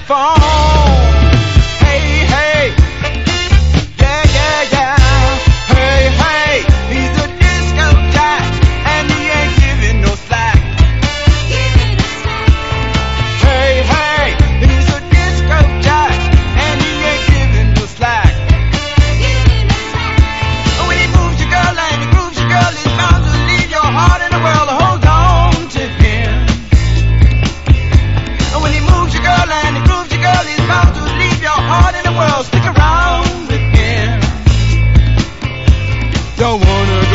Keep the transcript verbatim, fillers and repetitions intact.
phone. Hey, hey, yeah, yeah, yeah. Hey, hey, he's a disco jack, and he ain't giving no slack. Hey, hey, he's a disco jack, and he ain't giving no slack. When he moves your girl and he grooves your girl, he's bound to leave your heart in the world. Hold on to him. And when he moves your girl and he grooves your girl, he's bound to leave your heart in the world. Stick around with him. Don't wanna